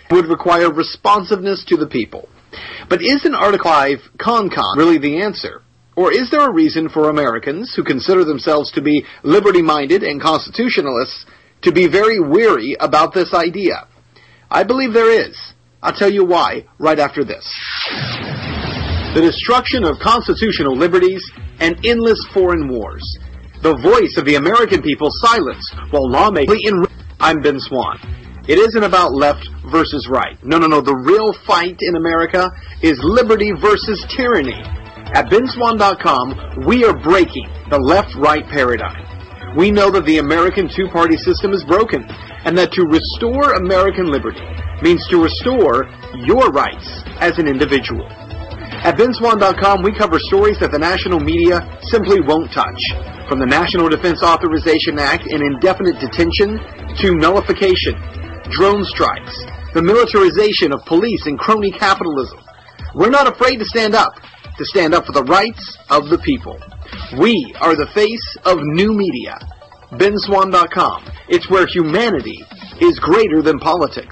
would require responsiveness to the people. But isn't Article 5 CONCON really the answer? Or is there a reason for Americans who consider themselves to be liberty-minded and constitutionalists to be very weary about this idea? I believe there is. I'll tell you why right after this. The destruction of constitutional liberties and endless foreign wars. The voice of the American people silenced while lawmakers... I'm Ben Swann. It isn't about left versus right. No. The real fight in America is liberty versus tyranny. At BenSwann.com, we are breaking the left-right paradigm. We know that the American two-party system is broken, and that to restore American liberty means to restore your rights as an individual. At BenSwann.com, we cover stories that the national media simply won't touch. From the National Defense Authorization Act and indefinite detention to nullification, drone strikes, the militarization of police and crony capitalism. We're not afraid to stand up for the rights of the people. We are the face of new media. BenSwann.com. It's where humanity is greater than politics.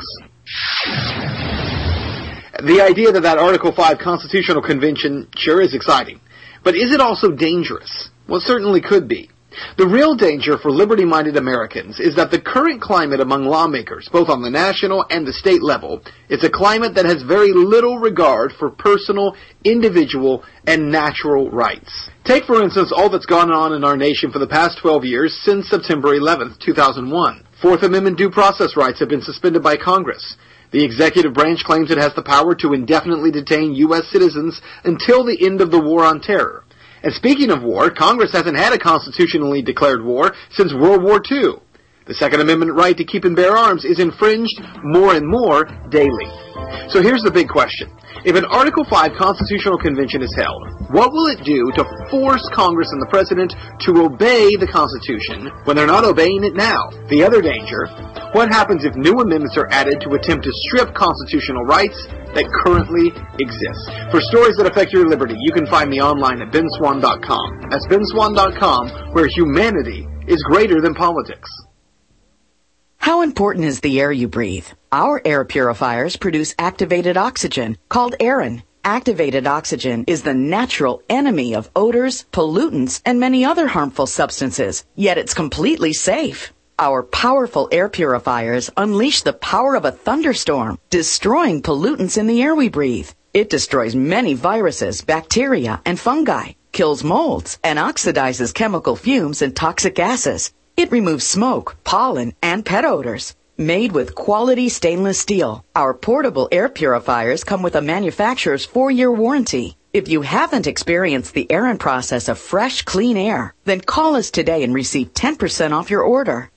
The idea that Article 5 Constitutional Convention sure is exciting. But is it also dangerous? Well, it certainly could be. The real danger for liberty-minded Americans is that the current climate among lawmakers, both on the national and the state level, is a climate that has very little regard for personal, individual, and natural rights. Take, for instance, all that's gone on in our nation for the past 12 years since September 11th, 2001. Fourth Amendment due process rights have been suspended by Congress. The executive branch claims it has the power to indefinitely detain U.S. citizens until the end of the war on terror. And speaking of war, Congress hasn't had a constitutionally declared war since World War II. The Second Amendment right to keep and bear arms is infringed more and more daily. So here's the big question. If an Article 5 Constitutional Convention is held, what will it do to force Congress and the President to obey the Constitution when they're not obeying it now? The other danger, what happens if new amendments are added to attempt to strip constitutional rights that currently exist? For stories that affect your liberty, you can find me online at BenSwann.com. That's BenSwann.com, where humanity is greater than politics. How important is the air you breathe? Our air purifiers produce activated oxygen, called Aerin. Activated oxygen is the natural enemy of odors, pollutants, and many other harmful substances, yet it's completely safe. Our powerful air purifiers unleash the power of a thunderstorm, destroying pollutants in the air we breathe. It destroys many viruses, bacteria, and fungi, kills molds, and oxidizes chemical fumes and toxic gases. It removes smoke, pollen, and pet odors. Made with quality stainless steel, our portable air purifiers come with a manufacturer's 4-year warranty. If you haven't experienced the Aerin process of fresh, clean air, then call us today and receive 10% off your order.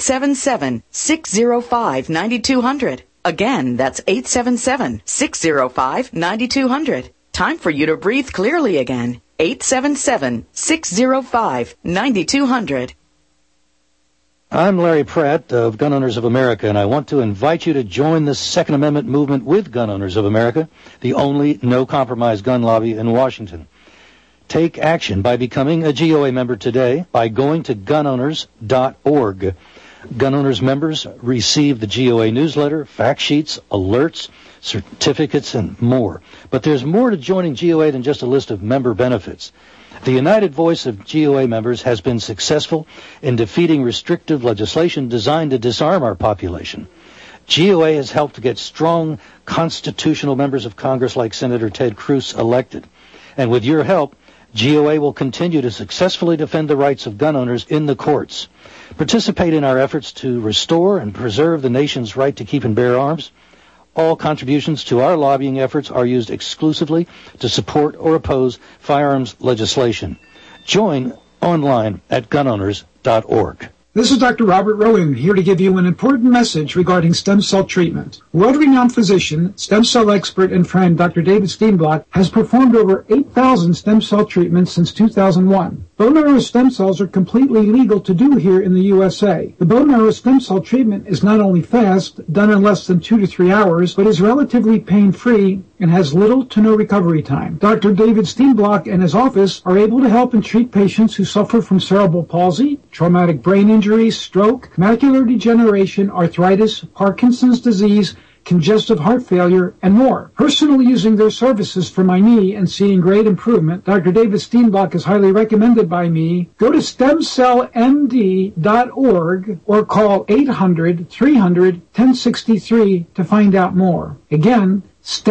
877-605-9200. Again, that's 877-605-9200. Time for you to breathe clearly again. 877-605-9200. I'm Larry Pratt of Gun Owners of America, and I want to invite you to join the Second Amendment movement with Gun Owners of America, the only no-compromise gun lobby in Washington. Take action by becoming a GOA member today by going to gunowners.org. Gun Owners members receive the GOA newsletter, fact sheets, alerts, certificates, and more. But there's more to joining GOA than just a list of member benefits. The united voice of GOA members has been successful in defeating restrictive legislation designed to disarm our population. GOA has helped to get strong constitutional members of Congress like Senator Ted Cruz elected. And with your help, GOA will continue to successfully defend the rights of gun owners in the courts. Participate in our efforts to restore and preserve the nation's right to keep and bear arms. All contributions to our lobbying efforts are used exclusively to support or oppose firearms legislation. Join online at gunowners.org. This is Dr. Robert Rowan here to give you an important message regarding stem cell treatment. World-renowned physician, stem cell expert, and friend Dr. David Steenblock has performed over 8,000 stem cell treatments since 2001. Bone marrow stem cells are completely legal to do here in the USA. The bone marrow stem cell treatment is not only fast, done in less than 2 to 3 hours, but is relatively pain-free and has little to no recovery time. Dr. David Steenblock and his office are able to help and treat patients who suffer from cerebral palsy, traumatic brain injury, stroke, macular degeneration, arthritis, Parkinson's disease, congestive heart failure, and more. Personally using their services for my knee and seeing great improvement, Dr. David Steenblock is highly recommended by me. Go to stemcellmd.org or call 800-300-1063 to find out more. Again,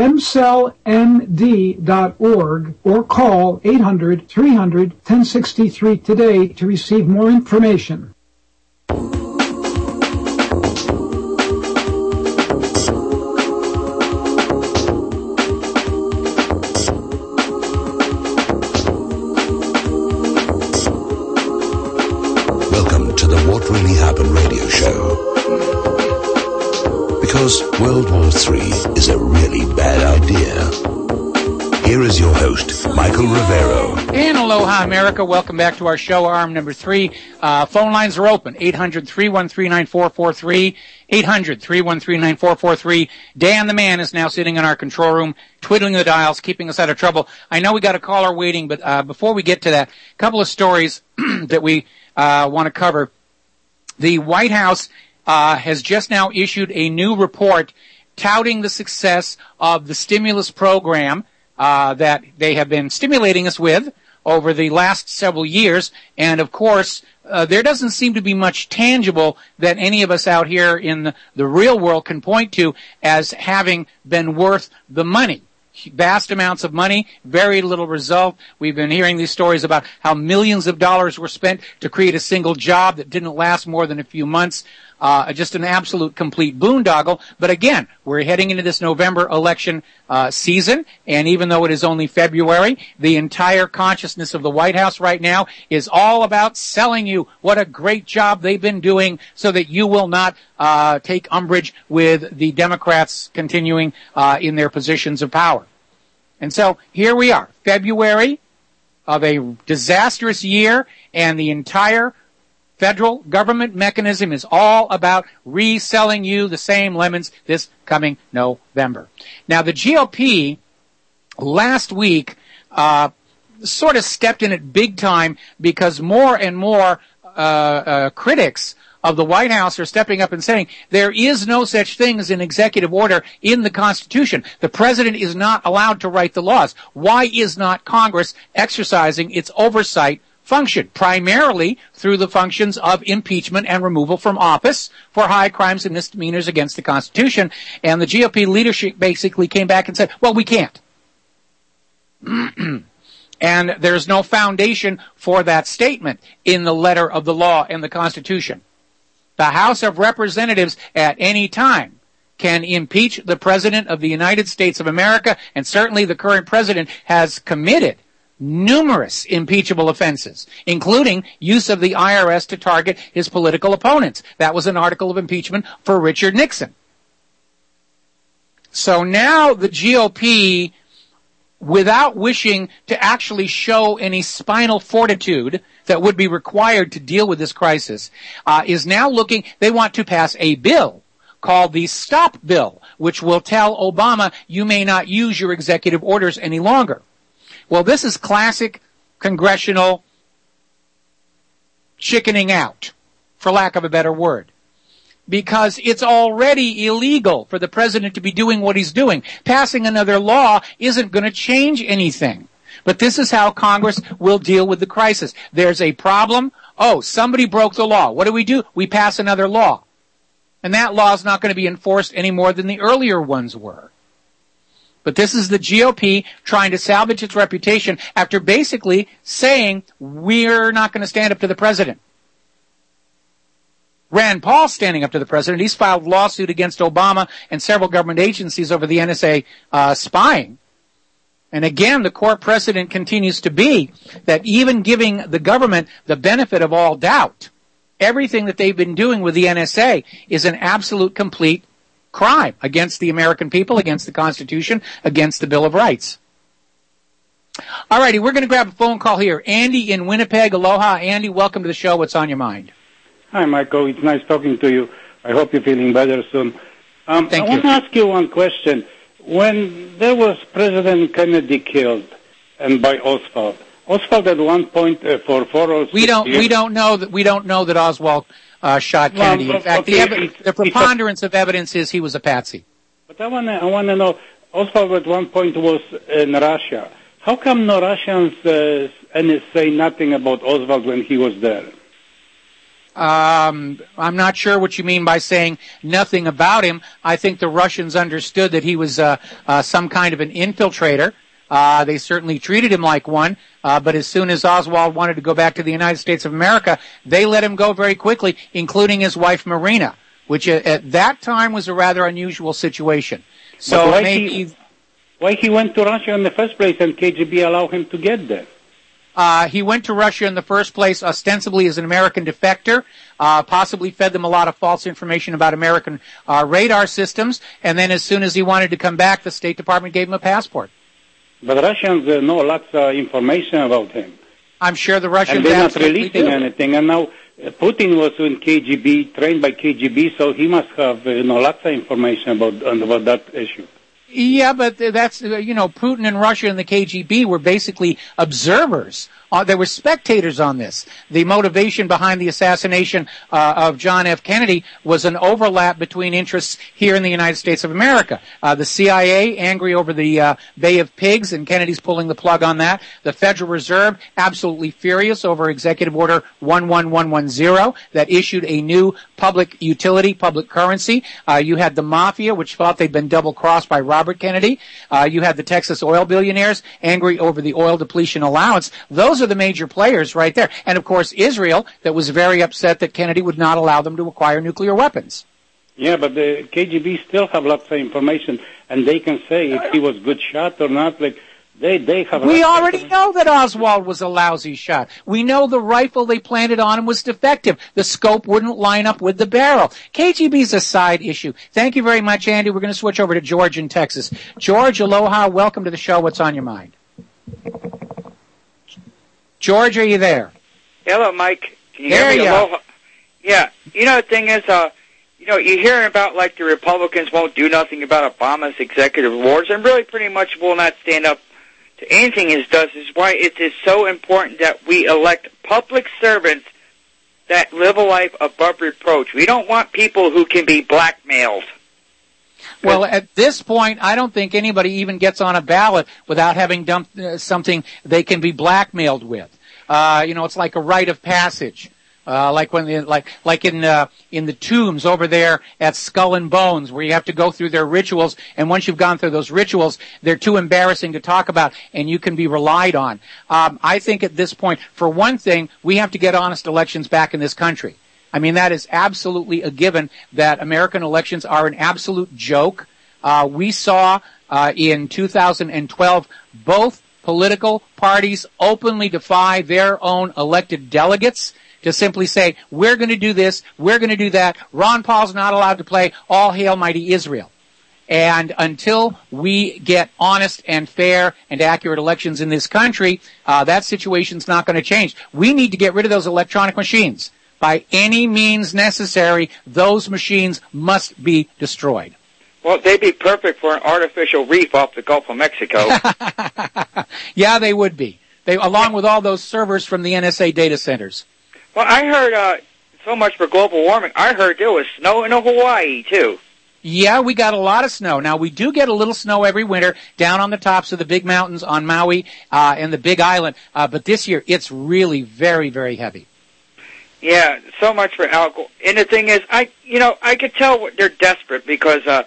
stemcellmd.org or call 800-300-1063 today to receive more information. Welcome to the What Really Happened radio show. Because World War III is a really bad idea. Here is your host, Michael Rivero. And aloha, America. Welcome back to our show, arm number 3. Phone lines are open, 800-313-9443, 800-313-9443. Dan the man is now sitting in our control room, twiddling the dials, keeping us out of trouble. I know we got a caller waiting, but before we get to that, a couple of stories that we want to cover. The White House has just now issued a new report touting the success of the stimulus program that they have been stimulating us with over the last several years. And, of course, there doesn't seem to be much tangible that any of us out here in the real world can point to as having been worth the money. Vast amounts of money, very little result. We've been hearing these stories about how millions of dollars were spent to create a single job that didn't last more than a few months. Just an absolute complete boondoggle. But again, we're heading into this November election season, and even though it is only February, the entire consciousness of the White House right now is all about selling you what a great job they've been doing so that you will not take umbrage with the Democrats continuing in their positions of power. And so here we are, February of a disastrous year, and the entire federal government mechanism is all about reselling you the same lemons this coming November. Now, the GOP last week sort of stepped in it big time because more and more critics of the White House are stepping up and saying there is no such thing as an executive order in the Constitution. The president is not allowed to write the laws. Why is not Congress exercising its oversight function, primarily through the functions of impeachment and removal from office for high crimes and misdemeanors against the Constitution? And the GOP leadership basically came back and said, well, we can't. And there's no foundation for that statement in the letter of the law and the Constitution. The House of Representatives at any time can impeach the President of the United States of America, and certainly the current president has committed numerous impeachable offenses, including use of the IRS to target his political opponents. That was an article of impeachment for Richard Nixon. So now the GOP, without wishing to actually show any spinal fortitude that would be required to deal with this crisis, is now looking, they want to pass a bill called the Stop Bill, which will tell Obama you may not use your executive orders any longer. Well, this is classic congressional chickening out, for lack of a better word, because it's already illegal for the president to be doing what he's doing. Passing another law isn't going to change anything. But this is how Congress will deal with the crisis. There's a problem. Oh, somebody broke the law. What do? We pass another law. And that law is not going to be enforced any more than the earlier ones were. But this is the GOP trying to salvage its reputation after basically saying, we're not going to stand up to the president. Rand Paul standing up to the president. He's filed a lawsuit against Obama and several government agencies over the NSA spying. And again, the court precedent continues to be that even giving the government the benefit of all doubt, everything that they've been doing with the NSA is an absolute complete crime against the American people, against the Constitution, against the Bill of Rights. All righty, we're going to grab a phone call here. Andy in Winnipeg. Aloha. Andy, welcome to the show. What's on your mind? Hi, Michael. It's nice talking to you. I hope you're feeling better soon. Thank you. I want to ask you one question. When there was President Kennedy killed, and by Oswald at one point for 4 or 6 years. We don't know that Oswald shot Kennedy. In fact, the preponderance of evidence is he was a patsy. But I want to know, Oswald at one point was in Russia. How come no Russians say nothing about Oswald when he was there? I'm not sure what you mean by saying nothing about him. I think the Russians understood that he was some kind of an infiltrator. They certainly treated him like one, but as soon as Oswald wanted to go back to the United States of America, they let him go very quickly, including his wife Marina, which at that time was a rather unusual situation. So why he went to Russia in the first place and KGB allowed him to get there? He went to Russia in the first place ostensibly as an American defector, possibly fed them a lot of false information about American radar systems, and then as soon as he wanted to come back, the State Department gave him a passport. But Russians know lots of information about him. I'm sure the Russians and they're not absolutely releasing do. anything. And now Putin was in KGB, trained by KGB, so he must have lots of information about that issue. Yeah, but that's, Putin and Russia and the KGB were basically observers. They were spectators on this. The motivation behind the assassination of John F. Kennedy was an overlap between interests here in the United States of America. The CIA, angry over the Bay of Pigs, and Kennedy's pulling the plug on that. The Federal Reserve, absolutely furious over Executive Order 11110 that issued a new public utility, public currency. You had the Mafia, which thought they'd been double-crossed by Robert Kennedy. You had the Texas oil billionaires, angry over the oil depletion allowance. Those are the major players right there. And, of course, Israel, that was very upset that Kennedy would not allow them to acquire nuclear weapons. Yeah, but the KGB still have lots of information, and they can say if he was good shot or not. Like they have. We already know that Oswald was a lousy shot. We know the rifle they planted on him was defective. The scope wouldn't line up with the barrel. KGB's a side issue. Thank you very much, Andy. We're going to switch over to George in Texas. George, aloha. Welcome to the show. What's on your mind? George, are you there? Hello, Mike. Can you there hear me? You Aloha. Yeah. The thing is, you hear about, like, the Republicans won't do nothing about Obama's executive orders, and really pretty much will not stand up to anything he does. Is why it is so important that we elect public servants that live a life above reproach. We don't want people who can be blackmailed. Well, at this point, I don't think anybody even gets on a ballot without having done something they can be blackmailed with. It's like a rite of passage. Like in the tombs over there at Skull and Bones, where you have to go through their rituals, and once you've gone through those rituals, they're too embarrassing to talk about, and you can be relied on. I think at this point, for one thing, we have to get honest elections back in this country. I mean, that is absolutely a given that American elections are an absolute joke. We saw in 2012 both political parties openly defy their own elected delegates to simply say, we're going to do this, we're going to do that. Ron Paul's not allowed to play. All hail mighty Israel. And until we get honest and fair and accurate elections in this country, that situation's not going to change. We need to get rid of those electronic machines. By any means necessary, those machines must be destroyed. Well, they'd be perfect for an artificial reef off the Gulf of Mexico. Yeah, they would be. Along with all those servers from the NSA data centers. Well, I heard, so much for global warming, I heard there was snow in Hawaii, too. Yeah, we got a lot of snow. Now, we do get a little snow every winter down on the tops of the big mountains on Maui and the Big Island. But this year, it's really very, very heavy. Yeah, so much for alcohol. And the thing is, I could tell they're desperate because, on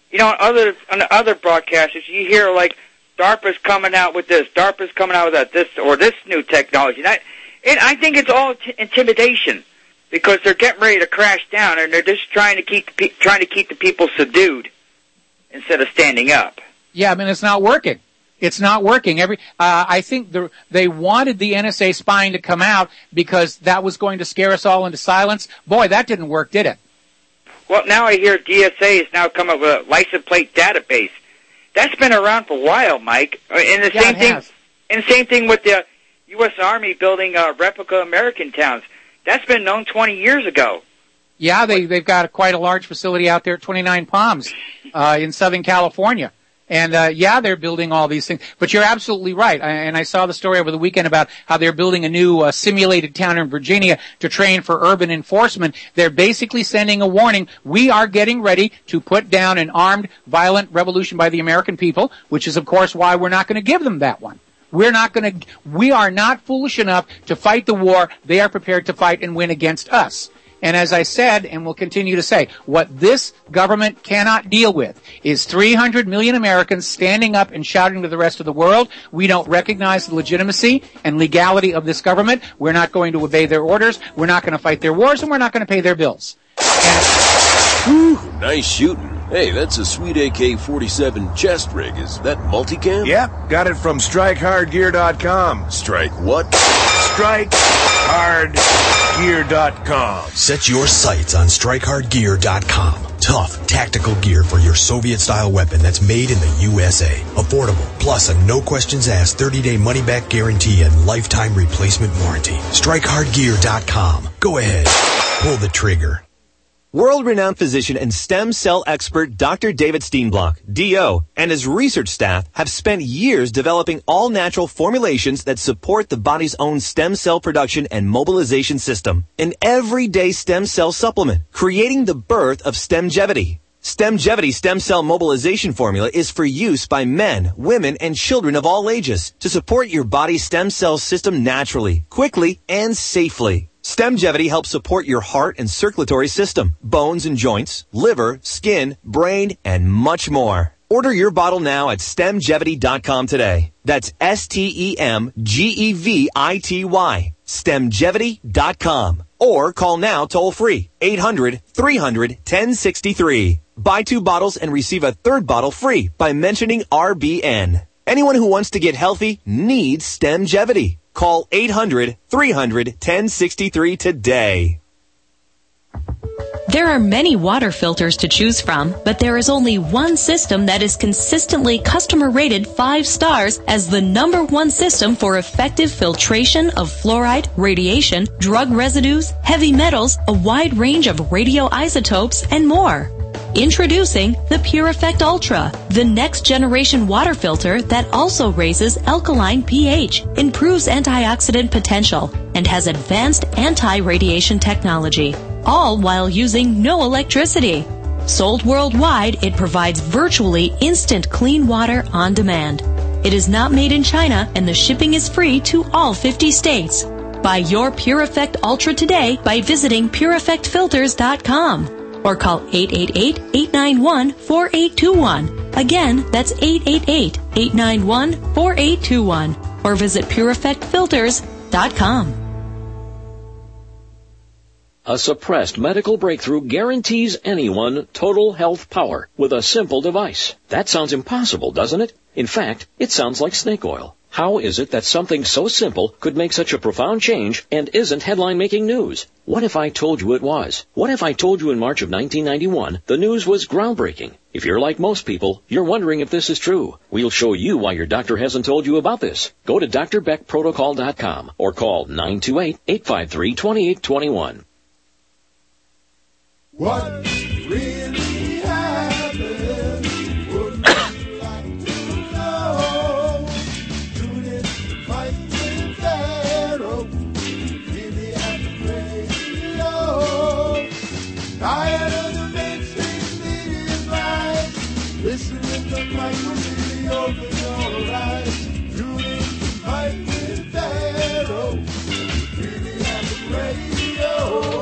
other broadcasters, you hear like DARPA's coming out with this, DARPA's coming out with that, this new technology. And I think it's all intimidation because they're getting ready to crash down and they're just trying to keep the people subdued instead of standing up. Yeah, I mean, it's not working. It's not working. I think they wanted the NSA spying to come out because that was going to scare us all into silence. Boy, that didn't work, did it? Well, now I hear DSA is now coming up with a license plate database. That's been around for a while, Mike. And the same thing with the U.S. Army building replica American towns. That's been known 20 years ago. Yeah, they've got quite a large facility out there at 29 Palms in Southern California. And they're building all these things. But you're absolutely right. And I saw the story over the weekend about how they're building a new simulated town in Virginia to train for urban enforcement. They're basically sending a warning. We are getting ready to put down an armed, violent revolution by the American people, which is, of course, why we're not going to give them that one. We are not foolish enough to fight the war they are prepared to fight and win against us. And as I said, and will continue to say, what this government cannot deal with is 300 million Americans standing up and shouting to the rest of the world, we don't recognize the legitimacy and legality of this government. We're not going to obey their orders. We're not going to fight their wars, and we're not going to pay their bills. Whew, nice shooting. Hey, that's a sweet AK-47 chest rig. Is that multicam? Yep, got it from StrikeHardGear.com. Strike what? StrikeHardGear.com. Set your sights on StrikeHardGear.com. Tough, tactical gear for your Soviet-style weapon that's made in the USA. Affordable, plus a no-questions-asked 30-day money-back guarantee and lifetime replacement warranty. StrikeHardGear.com. Go ahead. Pull the trigger. World-renowned physician and stem cell expert Dr. David Steenblock, D.O., and his research staff have spent years developing all-natural formulations that support the body's own stem cell production and mobilization system. An everyday stem cell supplement, creating the birth of Stemgevity. Stemgevity stem cell mobilization formula is for use by men, women, and children of all ages to support your body's stem cell system naturally, quickly, and safely. Stemgevity helps support your heart and circulatory system, bones and joints, liver, skin, brain, and much more. Order your bottle now at Stemgevity.com today. That's STEMGEVITY. Stemgevity.com. Or call now toll free, 800-300-1063. Buy 2 bottles and receive a 3rd bottle free by mentioning RBN. Anyone who wants to get healthy needs Stemgevity. Call 800-300-1063 today. There are many water filters to choose from, but there is only one system that is consistently customer rated 5 stars as the #1 system for effective filtration of fluoride, radiation, drug residues, heavy metals, a wide range of radioisotopes, and more. Introducing the PureEffect Ultra, the next generation water filter that also raises alkaline pH, improves antioxidant potential, and has advanced anti-radiation technology, all while using no electricity. Sold worldwide, it provides virtually instant clean water on demand. It is not made in China, and the shipping is free to all 50 states. Buy your PureEffect Ultra today by visiting PureEffectFilters.com. Or call 888-891-4821. Again, that's 888-891-4821. Or visit PureEffectFilters.com. A suppressed medical breakthrough guarantees anyone total health power with a simple device. That sounds impossible, doesn't it? In fact, it sounds like snake oil. How is it that something so simple could make such a profound change and isn't headline-making news? What if I told you it was? What if I told you in March of 1991 the news was groundbreaking? If you're like most people, you're wondering if this is true. We'll show you why your doctor hasn't told you about this. Go to drbeckprotocol.com or call 928-853-2821. What really happened? Would you like to know? Tune in to Fight with Pharaoh. Really at the radio. Tired of the mainstream media lies. Listening to Mike will really open your eyes. Tune in to Fight with Pharaoh. Really at the radio.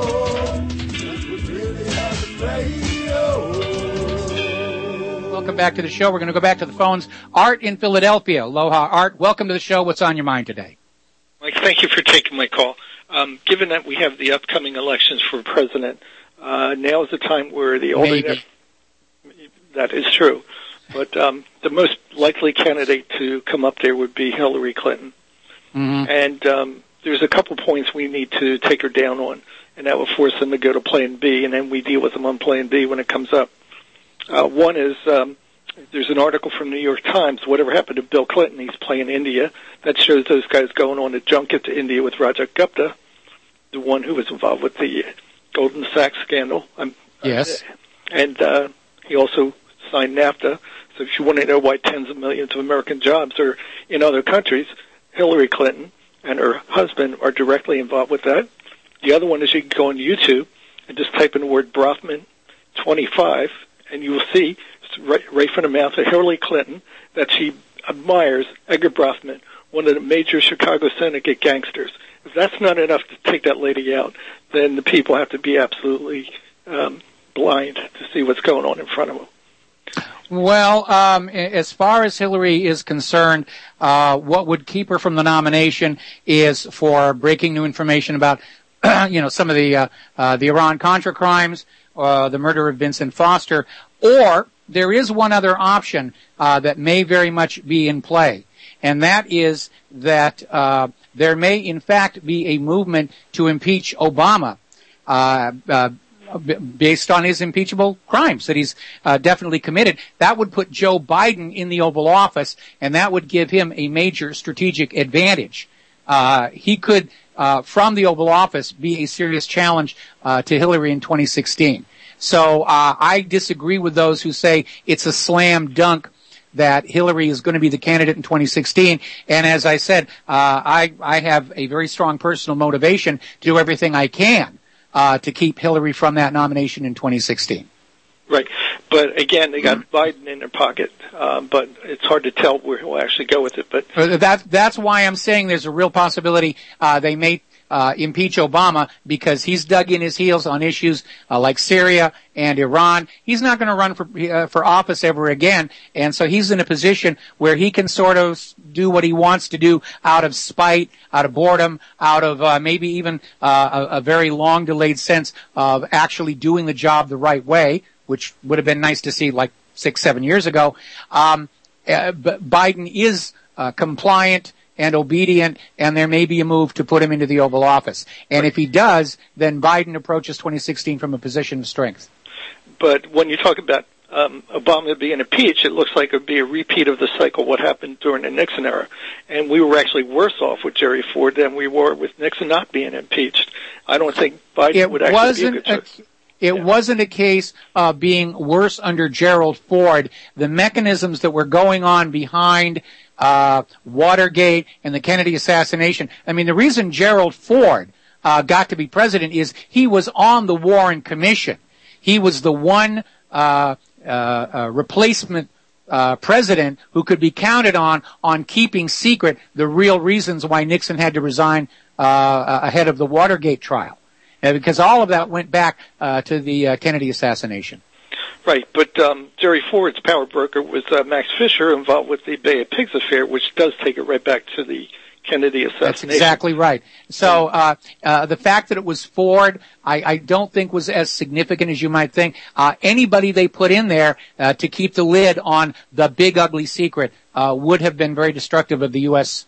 Welcome back to the show. We're going to go back to the phones. Art in Philadelphia. Aloha, Art. Welcome to the show. What's on your mind today? Mike, thank you for taking my call. Given that we have the upcoming elections for president, now is the time where the older... That is true. But the most likely candidate to come up there would be Hillary Clinton. Mm-hmm. And there's a couple points we need to take her down on, and that will force them to go to Plan B, and then we deal with them on Plan B when it comes up. One is there's an article from New York Times, whatever happened to Bill Clinton, he's playing India. That shows those guys going on a junket to India with Rajat Gupta, the one who was involved with the Golden Sachs scandal. Yes. And he also signed NAFTA. So if you want to know why tens of millions of American jobs are in other countries, Hillary Clinton and her husband are directly involved with that. The other one is you can go on YouTube and just type in the word Brofman 25, and you will see right from the mouth of Hillary Clinton that she admires Edgar Brofman, one of the major Chicago syndicate gangsters. If that's not enough to take that lady out, then the people have to be absolutely blind to see what's going on in front of them. Well, as far as Hillary is concerned, what would keep her from the nomination is for breaking new information about, some of the Iran-Contra crimes, the murder of Vincent Foster, or there is one other option that may very much be in play, and that is that there may, in fact, be a movement to impeach Obama based on his impeachable crimes that he's definitely committed. That would put Joe Biden in the Oval Office, and that would give him a major strategic advantage. He could, from the Oval Office, be a serious challenge to Hillary in 2016. So I disagree with those who say it's a slam dunk that Hillary is going to be the candidate in 2016. And as I said, I have a very strong personal motivation to do everything I can to keep Hillary from that nomination in 2016. Right. But again, they got Biden in their pocket, but it's hard to tell where he'll actually go with it. But that's why I'm saying there's a real possibility they may impeach Obama, because he's dug in his heels on issues like Syria and Iran. He's not going to run for office ever again, and so he's in a position where he can sort of do what he wants to do out of spite, out of boredom, out of maybe even a very long delayed sense of actually doing the job the right way, which would have been nice to see like 6-7 years ago. But Biden is compliant and obedient, and there may be a move to put him into the Oval Office. And if he does, then Biden approaches 2016 from a position of strength. But when you talk about Obama being impeached, it looks like it would be a repeat of the cycle what happened during the Nixon era. And we were actually worse off with Jerry Ford than we were with Nixon not being impeached. I don't think Biden would actually be a good choice. It wasn't a case of being worse under Gerald Ford. The mechanisms that were going on behind Watergate and the Kennedy assassination. I mean, the reason Gerald Ford got to be president is he was on the Warren Commission. He was the one replacement president who could be counted on keeping secret the real reasons why Nixon had to resign ahead of the Watergate trial. Because all of that went back to the Kennedy assassination. Right, but Jerry Ford's power broker was Max Fisher, involved with the Bay of Pigs affair, which does take it right back to the Kennedy assassination. That's exactly right. So the fact that it was Ford, I don't think was as significant as you might think. Anybody they put in there to keep the lid on the big ugly secret would have been very destructive of the U.S.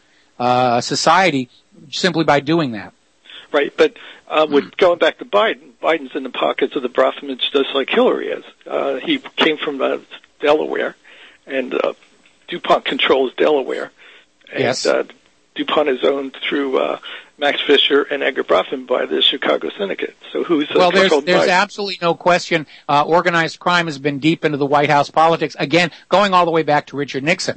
Society simply by doing that. Right, but with going back to Biden's in the pockets of the Brofmans just like Hillary is. He came from Delaware, and DuPont controls Delaware. And, yes. DuPont is owned through Max Fisher and Edgar Brofman by the Chicago Syndicate. So who's controlled there's Biden? Absolutely no question. Organized crime has been deep into the White House politics, again, going all the way back to Richard Nixon.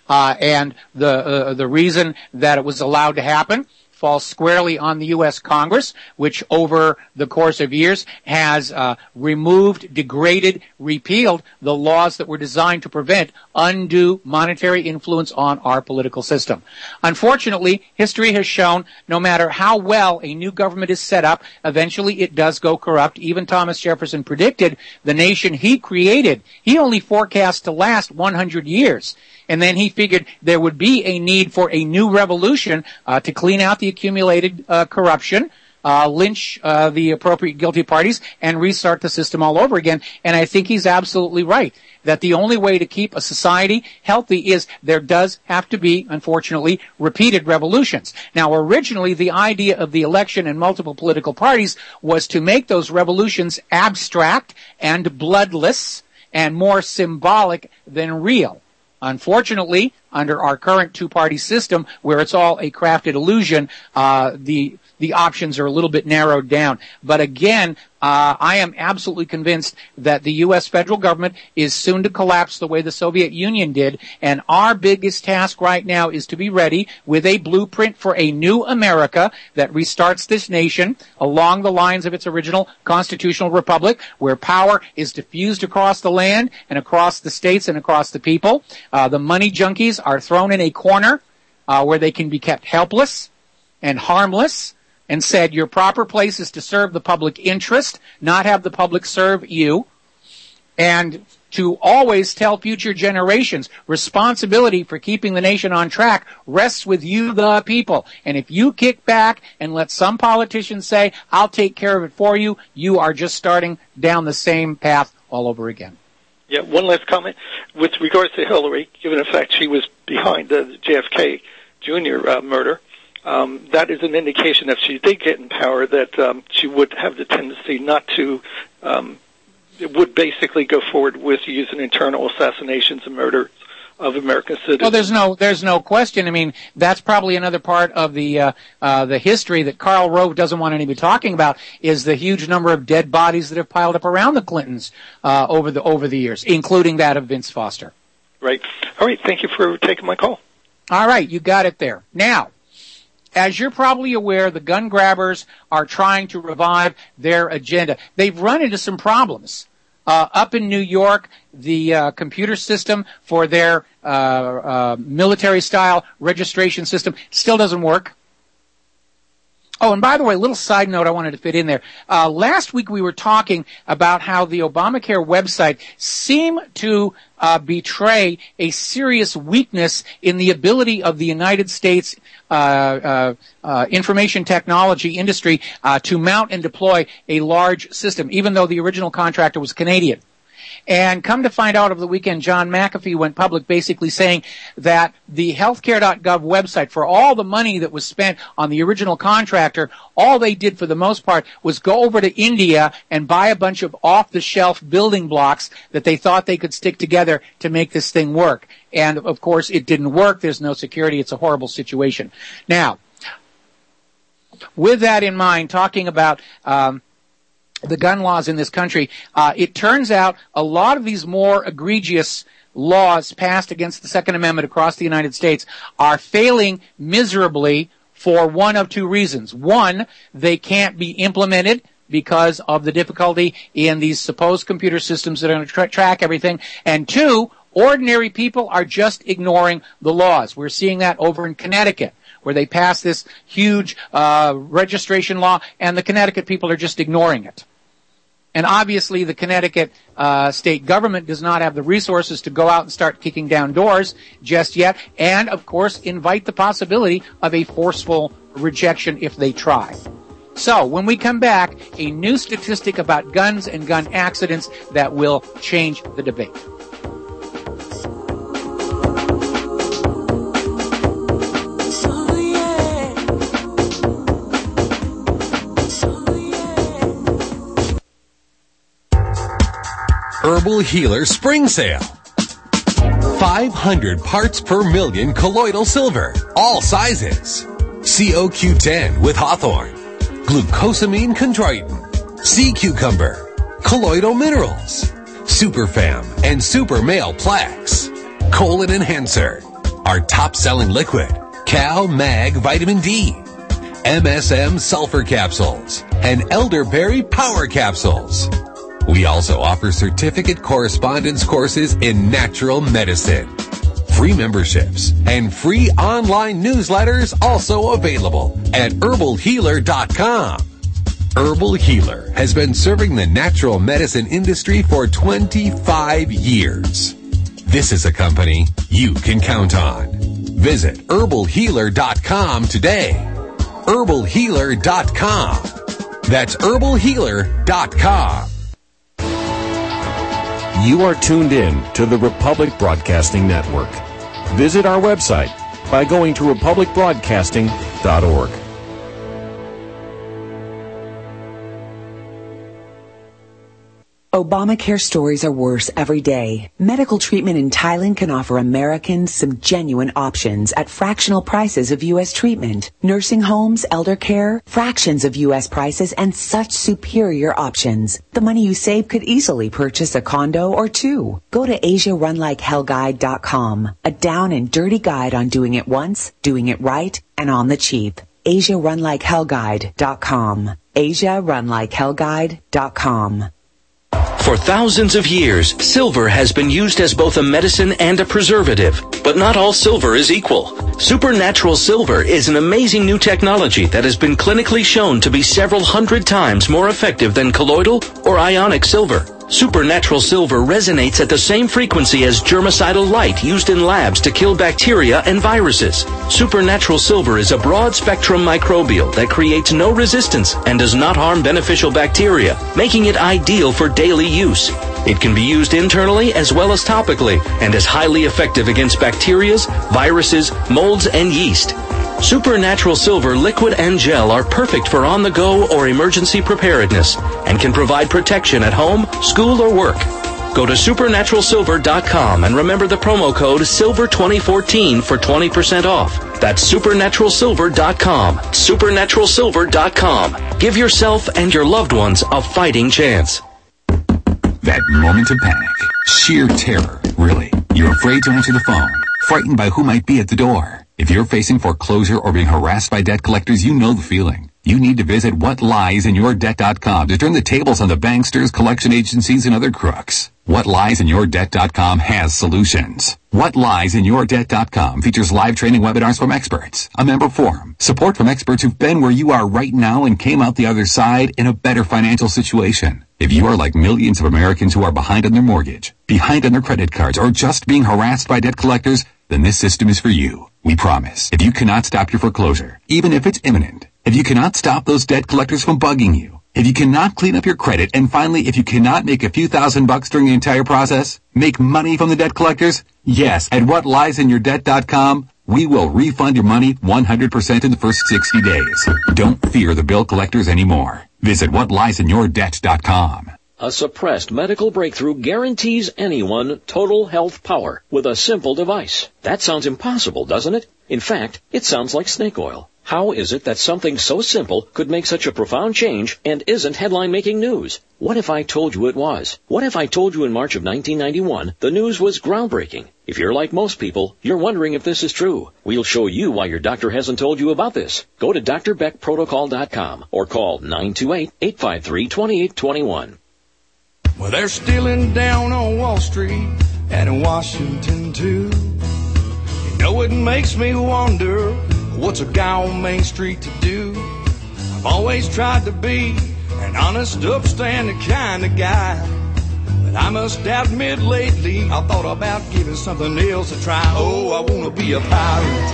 And the reason that it was allowed to happen falls squarely on the U.S. Congress, which over the course of years has removed, degraded, repealed the laws that were designed to prevent undue monetary influence on our political system. Unfortunately, history has shown no matter how well a new government is set up, eventually it does go corrupt. Even Thomas Jefferson predicted the nation he created. He only forecast to last 100 years. And then he figured there would be a need for a new revolution to clean out the accumulated corruption, lynch the appropriate guilty parties, and restart the system all over again. And I think he's absolutely right that the only way to keep a society healthy is there does have to be, unfortunately, repeated revolutions. Now, originally, the idea of the election and multiple political parties was to make those revolutions abstract and bloodless and more symbolic than real. Unfortunately, under our current two-party system, where it's all a crafted illusion, the the options are a little bit narrowed down. But again, I am absolutely convinced that the U.S. federal government is soon to collapse the way the Soviet Union did, and our biggest task right now is to be ready with a blueprint for a new America that restarts this nation along the lines of its original constitutional republic, where power is diffused across the land and across the states and across the people. The money junkies are thrown in a corner where they can be kept helpless and harmless, and said your proper place is to serve the public interest, not have the public serve you, and to always tell future generations responsibility for keeping the nation on track rests with you, the people. And if you kick back and let some politicians say, I'll take care of it for you, you are just starting down the same path all over again. Yeah, one last comment. With regards to Hillary, given the fact she was behind the JFK Jr. Murder, that is an indication that if she did get in power that she would have the tendency not to, would basically go forward with using internal assassinations and murders of American citizens. Well, there's no question. I mean, that's probably another part of the history that Karl Rove doesn't want anybody talking about, is the huge number of dead bodies that have piled up around the Clintons over the years, including that of Vince Foster. Right. All right. Thank you for taking my call. All right, you got it there. Now, as you're probably aware, the gun grabbers are trying to revive their agenda. They've run into some problems. Up in New York, the computer system for their military-style registration system still doesn't work. Oh, and by the way, a little side note I wanted to fit in there. Last week we were talking about how the Obamacare website seemed to betray a serious weakness in the ability of the United States information technology industry to mount and deploy a large system, even though the original contractor was Canadian. And come to find out over the weekend, John McAfee went public basically saying that the healthcare.gov website, for all the money that was spent on the original contractor, all they did for the most part was go over to India and buy a bunch of off-the-shelf building blocks that they thought they could stick together to make this thing work. And, of course, it didn't work. There's no security. It's a horrible situation. Now, with that in mind, talking about the gun laws in this country, it turns out a lot of these more egregious laws passed against the Second Amendment across the United States are failing miserably for one of two reasons. One, they can't be implemented because of the difficulty in these supposed computer systems that are going to track everything. And two, ordinary people are just ignoring the laws. We're seeing that over in Connecticut, where they passed this huge registration law, and the Connecticut people are just ignoring it. And obviously the Connecticut state government does not have the resources to go out and start kicking down doors just yet, and of course invite the possibility of a forceful rejection if they try. So when we come back, a new statistic about guns and gun accidents that will change the debate. Herbal Healer Spring Sale. 500 parts per million colloidal silver, all sizes. COQ10 with hawthorn, glucosamine chondroitin, sea cucumber, colloidal minerals, superfam and super male plaques, colon enhancer, our top-selling liquid, Cal Mag Vitamin D, MSM sulfur capsules, and elderberry power capsules. We also offer certificate correspondence courses in natural medicine. Free memberships and free online newsletters also available at herbalhealer.com. Herbal Healer has been serving the natural medicine industry for 25 years. This is a company you can count on. Visit herbalhealer.com today. herbalhealer.com. That's herbalhealer.com. You are tuned in to the Republic Broadcasting Network. Visit our website by going to republicbroadcasting.org. Obamacare stories are worse every day. Medical treatment in Thailand can offer Americans some genuine options at fractional prices of U.S. treatment. Nursing homes, elder care, fractions of U.S. prices, and such superior options. The money you save could easily purchase a condo or two. Go to AsiaRunLikeHellGuide.com, a down and dirty guide on doing it once, doing it right, and on the cheap. AsiaRunLikeHellGuide.com. AsiaRunLikeHellGuide.com. For thousands of years, silver has been used as both a medicine and a preservative. But not all silver is equal. Supernatural Silver is an amazing new technology that has been clinically shown to be several hundred times more effective than colloidal or ionic silver. Supernatural Silver resonates at the same frequency as germicidal light used in labs to kill bacteria and viruses. Supernatural Silver is a broad-spectrum microbial that creates no resistance and does not harm beneficial bacteria, making it ideal for daily use. It can be used internally as well as topically and is highly effective against bacteria, viruses, molds, and yeast. Supernatural Silver liquid and gel are perfect for on-the-go or emergency preparedness and can provide protection at home, school, or work. Go to supernaturalsilver.com and remember the promo code SILVER2014 for 20% off. That's supernaturalsilver.com. Supernaturalsilver.com. Give yourself and your loved ones a fighting chance. That moment of panic. Sheer terror, really. You're afraid to answer the phone. Frightened by who might be at the door. If you're facing foreclosure or being harassed by debt collectors, you know the feeling. You need to visit whatliesInYourDebt.com to turn the tables on the banksters, collection agencies, and other crooks. WhatLiesInYourDebt.com has solutions. WhatLiesInYourDebt.com features live training webinars from experts, a member forum, support from experts who've been where you are right now and came out the other side in a better financial situation. If you are like millions of Americans who are behind on their mortgage, behind on their credit cards, or just being harassed by debt collectors, then this system is for you. We promise. If you cannot stop your foreclosure, even if it's imminent, if you cannot stop those debt collectors from bugging you, if you cannot clean up your credit, and finally, if you cannot make a few $1,000s during the entire process, make money from the debt collectors, yes, at WhatLiesInYourDebt.com, we will refund your money 100% in the first 60 days. Don't fear the bill collectors anymore. Visit WhatLiesInYourDebt.com. A suppressed medical breakthrough guarantees anyone total health power with a simple device. That sounds impossible, doesn't it? In fact, it sounds like snake oil. How is it that something so simple could make such a profound change and isn't headline-making news? What if I told you it was? What if I told you in March of 1991 the news was groundbreaking? If you're like most people, you're wondering if this is true. We'll show you why your doctor hasn't told you about this. Go to drbeckprotocol.com or call 928-853-2821. Well, they're stealing down on Wall Street and in Washington, too. You know, it makes me wonder, what's a guy on Main Street to do? I've always tried to be an honest, upstanding kind of guy. But I must admit lately, I thought about giving something else a try. Oh, I want to be a pirate.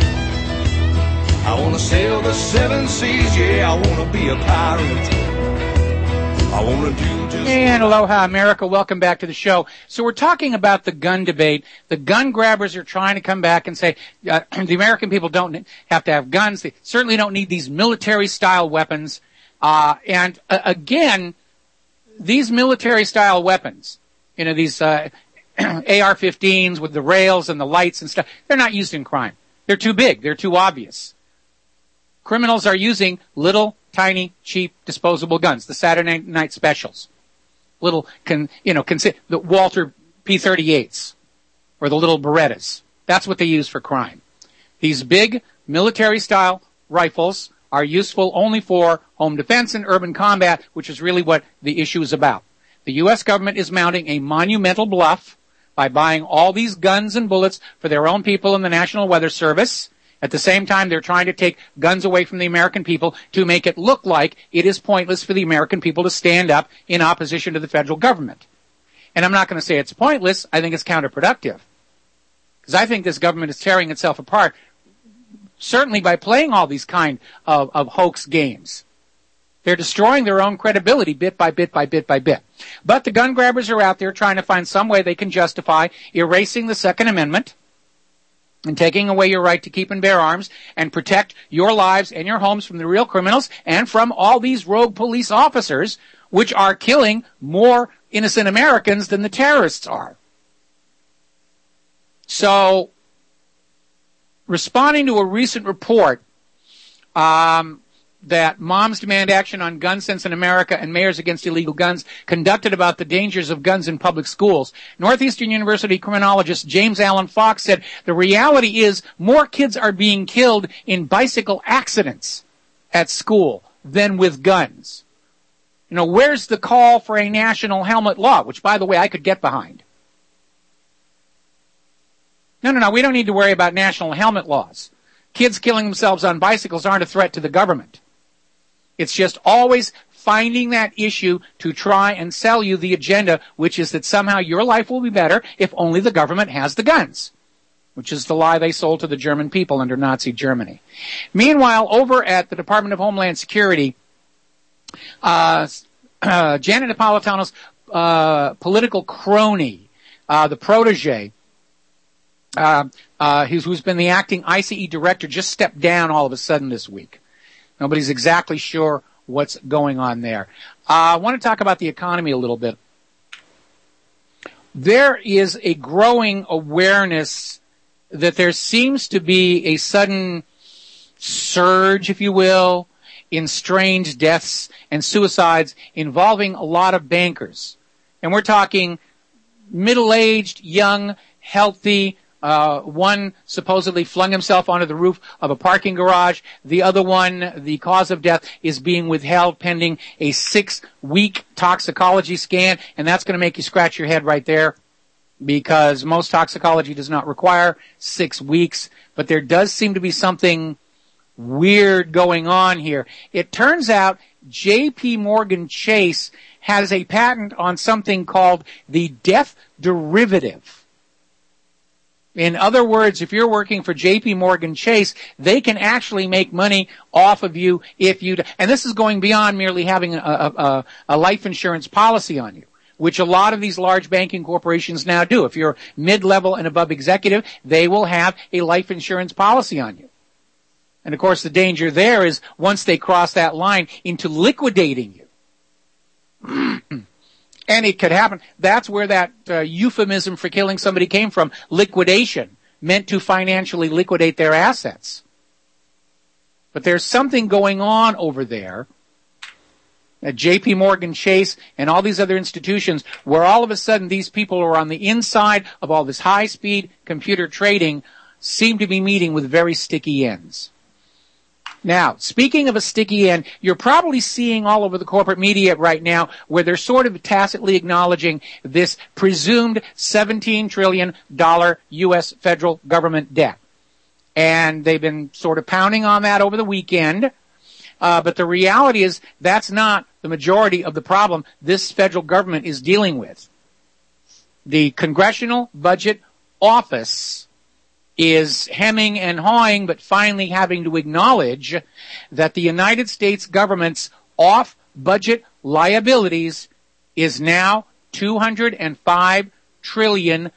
I want to sail the seven seas, yeah, I want to be a pirate. I want to do just... And aloha, America. Welcome back to the show. So we're talking about the gun debate. The gun grabbers are trying to come back and say the American people don't have to have guns. They certainly don't need these military-style weapons. Again, these military-style weapons, you know, these AR-15s with the rails and the lights and stuff, they're not used in crime. They're too big. They're too obvious. Criminals are using little, tiny, cheap, disposable guns, the Saturday Night Specials. Little, the Walter P-38s or the little Berettas. That's what they use for crime. These big military-style rifles are useful only for home defense and urban combat, which is really what the issue is about. The U.S. government is mounting a monumental bluff by buying all these guns and bullets for their own people in the National Weather Service. At the same time, they're trying to take guns away from the American people to make it look like it is pointless for the American people to stand up in opposition to the federal government. And I'm not going to say it's pointless. I think it's counterproductive. Because I think this government is tearing itself apart, certainly by playing all these kind of hoax games. They're destroying their own credibility bit by bit by bit by bit. But the gun grabbers are out there trying to find some way they can justify erasing the Second Amendment and taking away your right to keep and bear arms and protect your lives and your homes from the real criminals and from all these rogue police officers, which are killing more innocent Americans than the terrorists are. So, responding to a recent report that Moms Demand Action on Gun Sense in America and Mayors Against Illegal Guns conducted about the dangers of guns in public schools, Northeastern University criminologist James Allen Fox said the reality is more kids are being killed in bicycle accidents at school than with guns. You know, where's the call for a national helmet law, which, by the way, I could get behind? No, we don't need to worry about national helmet laws. Kids killing themselves on bicycles aren't a threat to the government. It's just always finding that issue to try and sell you the agenda, which is that somehow your life will be better if only the government has the guns, which is the lie they sold to the German people under Nazi Germany. Meanwhile, over at the Department of Homeland Security, Janet Napolitano's political crony, the protege, who's been the acting ICE director, just stepped down all of a sudden this week. Nobody's exactly sure what's going on there. I want to talk about the economy a little bit. There is a growing awareness that there seems to be a sudden surge, if you will, in strange deaths and suicides involving a lot of bankers. And we're talking middle-aged, young, healthy. One supposedly flung himself onto the roof of a parking garage. The other one, the cause of death is being withheld pending a 6-week toxicology scan. And that's going to make you scratch your head right there, because most toxicology does not require 6 weeks. But there does seem to be something weird going on here. It turns out J.P. Morgan Chase has a patent on something called the death derivative. In other words, if you're working for J.P. Morgan Chase, they can actually make money off of you if you, and this is going beyond merely having a life insurance policy on you, which a lot of these large banking corporations now do. If you're mid-level and above executive, they will have a life insurance policy on you. And of course, the danger there is once they cross that line into liquidating you. And it could happen. That's where that euphemism for killing somebody came from. Liquidation, meant to financially liquidate their assets. But there's something going on over there at J.P. Morgan Chase and all these other institutions where all of a sudden these people who are on the inside of all this high-speed computer trading seem to be meeting with very sticky ends. Now, speaking of a sticky end, you're probably seeing all over the corporate media right now where they're sort of tacitly acknowledging this presumed $17 trillion U.S. federal government debt. And they've been sort of pounding on that over the weekend. But the reality is that's not the majority of the problem this federal government is dealing with. The Congressional Budget Office is hemming and hawing, but finally having to acknowledge that the United States government's off-budget liabilities is now $205 trillion.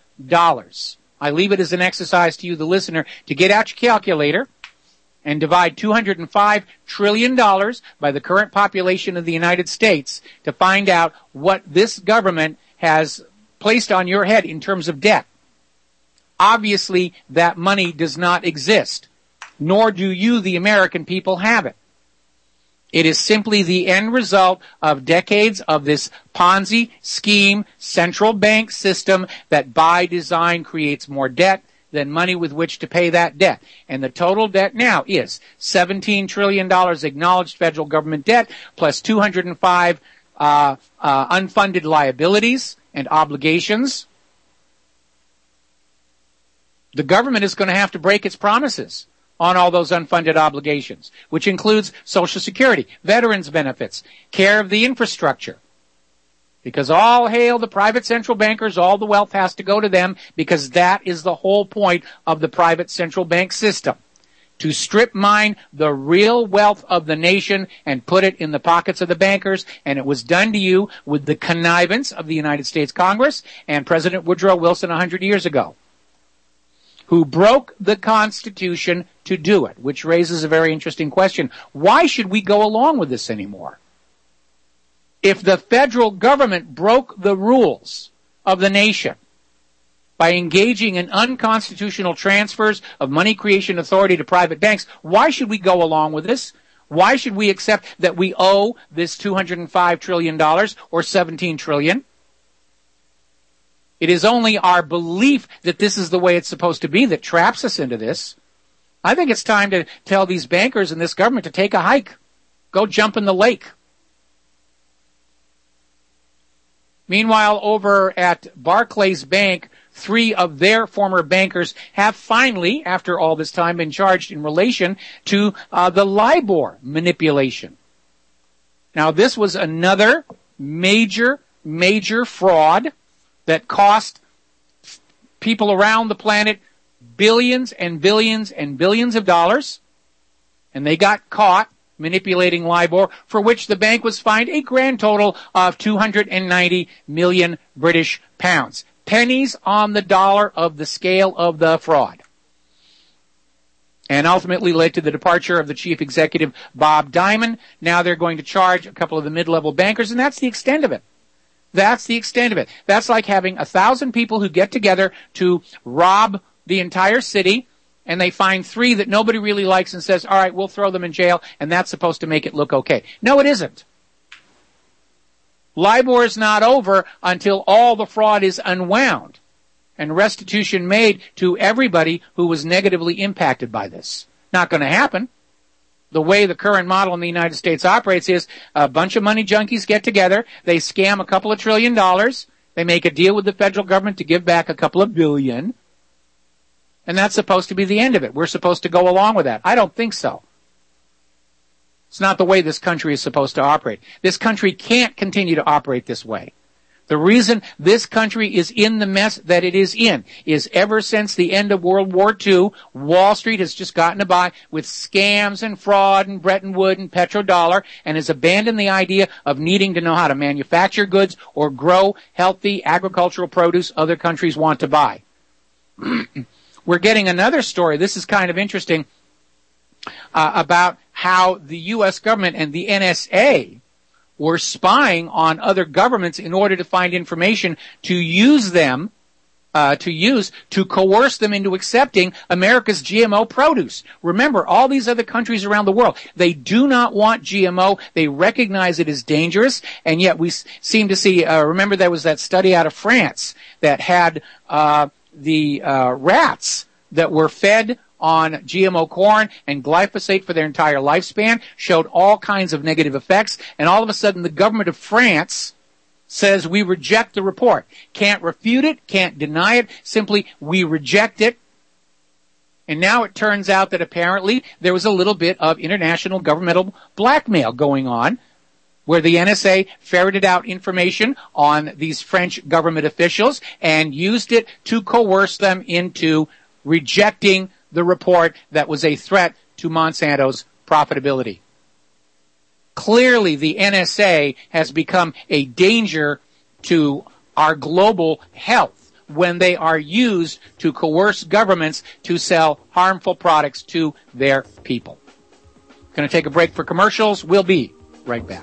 I leave it as an exercise to you, the listener, to get out your calculator and divide $205 trillion by the current population of the United States to find out what this government has placed on your head in terms of debt. Obviously, that money does not exist, nor do you, the American people, have it. It is simply the end result of decades of this Ponzi scheme central bank system that by design creates more debt than money with which to pay that debt. And the total debt now is $17 trillion acknowledged federal government debt plus 205 unfunded liabilities and obligations. The government is going to have to break its promises on all those unfunded obligations, which includes Social Security, veterans benefits, care of the infrastructure. Because all hail the private central bankers, all the wealth has to go to them, because that is the whole point of the private central bank system. To strip mine the real wealth of the nation and put it in the pockets of the bankers, and it was done to you with the connivance of the United States Congress and President Woodrow Wilson 100 years ago, who broke the Constitution to do it, which raises a very interesting question. Why should we go along with this anymore? If the federal government broke the rules of the nation by engaging in unconstitutional transfers of money creation authority to private banks, why should we go along with this? Why should we accept that we owe this $205 trillion or $17 trillion? It is only our belief that this is the way it's supposed to be that traps us into this. I think it's time to tell these bankers and this government to take a hike. Go jump in the lake. Meanwhile, over at Barclays Bank, 3 of their former bankers have finally, after all this time, been charged in relation to the LIBOR manipulation. Now, this was another major fraud that cost people around the planet billions and billions and billions of dollars, and they got caught manipulating LIBOR, for which the bank was fined a grand total of 290 million British pounds. Pennies on the dollar of the scale of the fraud. And ultimately led to the departure of the chief executive, Bob Diamond. Now they're going to charge a couple of the mid-level bankers, and that's the extent of it. That's the extent of it. That's like having 1,000 people who get together to rob the entire city, and they find 3 that nobody really likes and says, all right, we'll throw them in jail, and that's supposed to make it look okay. No, it isn't. LIBOR is not over until all the fraud is unwound and restitution made to everybody who was negatively impacted by this. Not going to happen. The way the current model in the United States operates is a bunch of money junkies get together, they scam a couple of $1 trillion, they make a deal with the federal government to give back a couple of billion, and that's supposed to be the end of it. We're supposed to go along with that. I don't think so. It's not the way this country is supposed to operate. This country can't continue to operate this way. The reason this country is in the mess that it is in is ever since the end of World War II, Wall Street has just gotten by with scams and fraud and Bretton Woods and petrodollar and has abandoned the idea of needing to know how to manufacture goods or grow healthy agricultural produce other countries want to buy. We're getting another story. This is kind of interesting about how the U.S. government and the NSA were spying on other governments in order to find information to use them, to coerce them into accepting America's GMO produce. Remember, all these other countries around the world, they do not want GMO. They recognize it as dangerous, and yet we seem to see, remember there was that study out of France that had the rats that were fed on GMO corn and glyphosate for their entire lifespan, showed all kinds of negative effects, and all of a sudden the government of France says we reject the report. Can't refute it, can't deny it, simply we reject it. And now it turns out that apparently there was a little bit of international governmental blackmail going on, where the NSA ferreted out information on these French government officials and used it to coerce them into rejecting the report that was a threat to Monsanto's profitability. Clearly, the NSA has become a danger to our global health when they are used to coerce governments to sell harmful products to their people. Going to take a break for commercials. We'll be right back.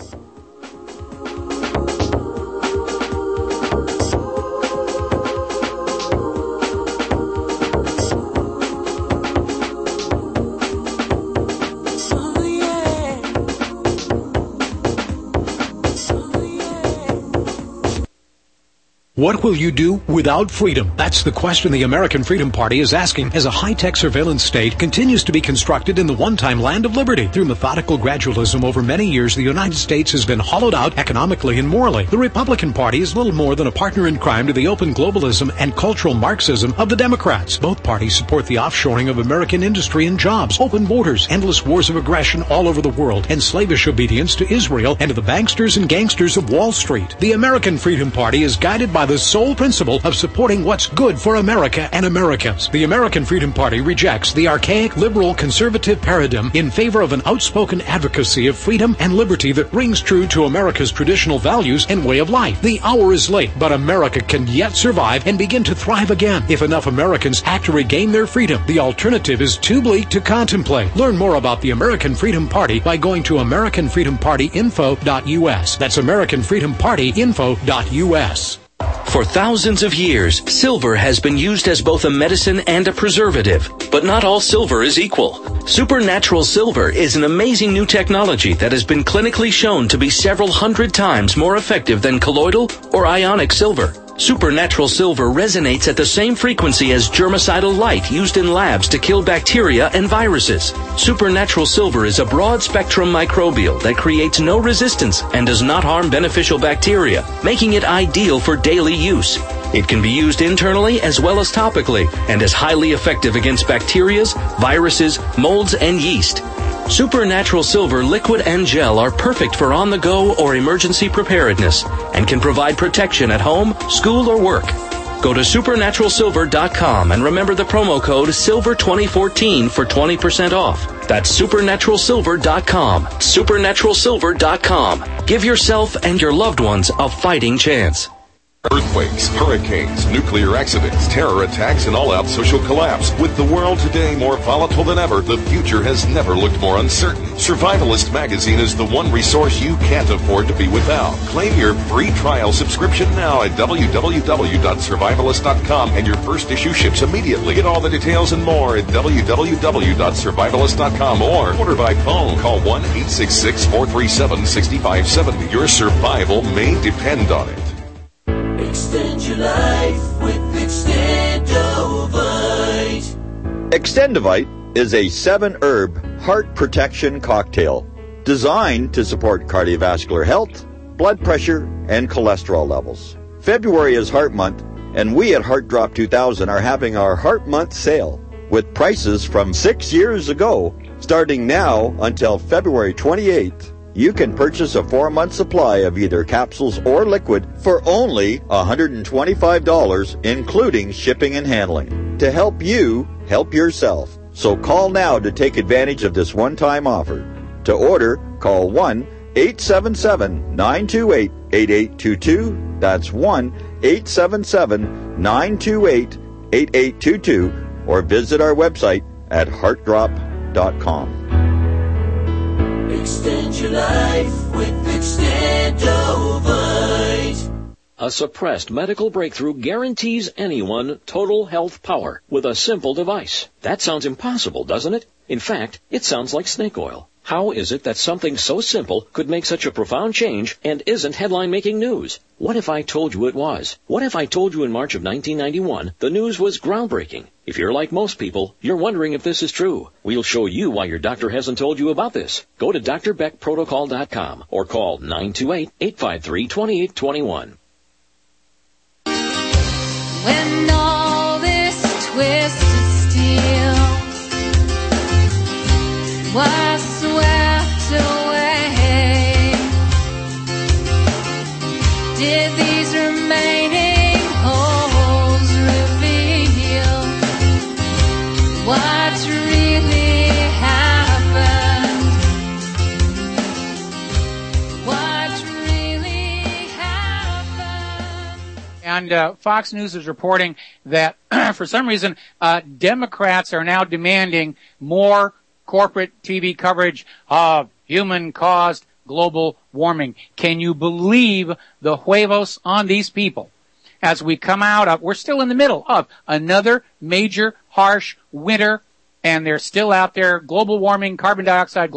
What will you do without freedom? That's the question the American Freedom Party is asking as a high-tech surveillance state continues to be constructed in the one-time land of liberty. Through methodical gradualism over many years, the United States has been hollowed out economically and morally. The Republican Party is little more than a partner in crime to the open globalism and cultural Marxism of the Democrats. Both parties support the offshoring of American industry and jobs, open borders, endless wars of aggression all over the world, and slavish obedience to Israel and to the banksters and gangsters of Wall Street. The American Freedom Party is guided by by the sole principle of supporting what's good for America and Americans. The American Freedom Party rejects the archaic liberal conservative paradigm in favor of an outspoken advocacy of freedom and liberty that rings true to America's traditional values and way of life. The hour is late, but America can yet survive and begin to thrive again if enough Americans act to regain their freedom. The alternative is too bleak to contemplate. Learn more about the American Freedom Party by going to AmericanFreedomPartyInfo.us. That's AmericanFreedomPartyInfo.us. For thousands of years, silver has been used as both a medicine and a preservative. But not all silver is equal. Supernatural silver is an amazing new technology that has been clinically shown to be several hundred times more effective than colloidal or ionic silver. Supernatural silver resonates at the same frequency as germicidal light used in labs to kill bacteria and viruses. Supernatural silver is a broad-spectrum microbial that creates no resistance and does not harm beneficial bacteria, making it ideal for daily use. It can be used internally as well as topically and is highly effective against bacteria, viruses, molds, and yeast. Supernatural silver liquid and gel are perfect for on-the-go or emergency preparedness and can provide protection at home, school, or work. Go to supernaturalsilver.com and remember the promo code SILVER2014 for 20% off. That's supernaturalsilver.com. Supernaturalsilver.com. Give yourself and your loved ones a fighting chance. Earthquakes, hurricanes, nuclear accidents, terror attacks, and all-out social collapse. With the world today more volatile than ever, the future has never looked more uncertain. Survivalist magazine is the one resource you can't afford to be without. Claim your free trial subscription now at www.survivalist.com, and your first issue ships immediately. Get all the details and more at www.survivalist.com or order by phone. Call 1-866-437-6570. Your survival may depend on it. Extend your life with Extendovite. Extendovite is a 7-herb heart protection cocktail designed to support cardiovascular health, blood pressure, and cholesterol levels. February is Heart Month, and we at Heart Drop 2000 are having our Heart Month sale with prices from 6 years ago, starting now until February 28th. You can purchase a 4-month supply of either capsules or liquid for only $125, including shipping and handling, to help you help yourself. So call now to take advantage of this one-time offer. To order, call 1-877-928-8822. That's 1-877-928-8822. Or visit our website at heartdrop.com. Extend your life with Extendovite. A suppressed medical breakthrough guarantees anyone total health power with a simple device. That sounds impossible, doesn't it? In fact, it sounds like snake oil. How is it that something so simple could make such a profound change and isn't headline-making news? What if I told you it was? What if I told you in March of 1991 the news was groundbreaking? If you're like most people, you're wondering if this is true. We'll show you why your doctor hasn't told you about this. Go to drbeckprotocol.com or call 928-853-2821. When all this twisted steel was swept away, did these remaining holes reveal what really happened? What really happened? And Fox News is reporting that for some reason Democrats are now demanding more corporate TV coverage of human-caused global warming. Can you believe the huevos on these people? As we come out of, we're still in the middle of another major harsh winter, and they're still out there. Global warming, carbon dioxide,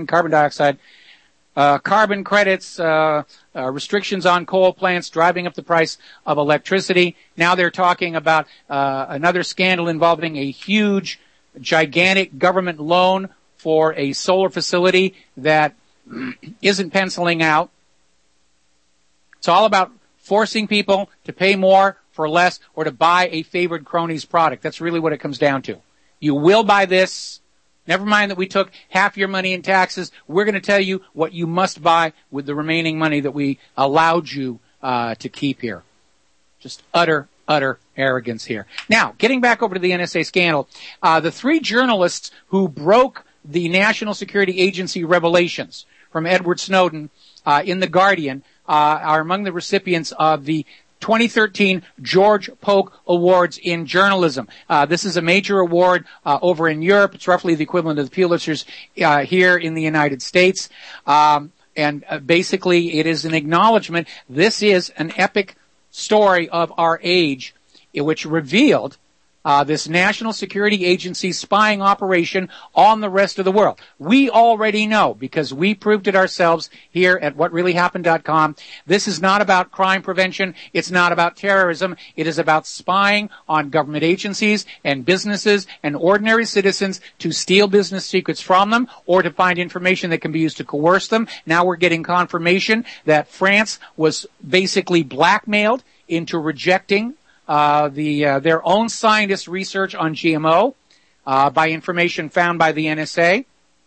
carbon credits, restrictions on coal plants driving up the price of electricity. Now they're talking about another scandal involving a huge, gigantic government loan for a solar facility that isn't penciling out. It's all about forcing people to pay more for less or to buy a favored crony's product. That's really what it comes down to. You will buy this. Never mind that we took half your money in taxes. We're going to tell you what you must buy with the remaining money that we allowed you to keep here. Just utter arrogance here. Now, getting back over to the NSA scandal, the 3 journalists who broke the National Security Agency revelations from Edward Snowden in The Guardian are among the recipients of the 2013 George Polk Awards in Journalism. This is a major award over in Europe. It's roughly the equivalent of the Pulitzers here in the United States. And basically, it is an acknowledgement. This is an epic story of our age, which revealed this National Security Agency spying operation on the rest of the world. We already know, because we proved it ourselves here at whatreallyhappened.com. This is not about crime prevention. It's not about terrorism. It is about spying on government agencies and businesses and ordinary citizens to steal business secrets from them or to find information that can be used to coerce them. Now we're getting confirmation that France was basically blackmailed into rejecting their own scientists' research on GMO by information found by the NSA.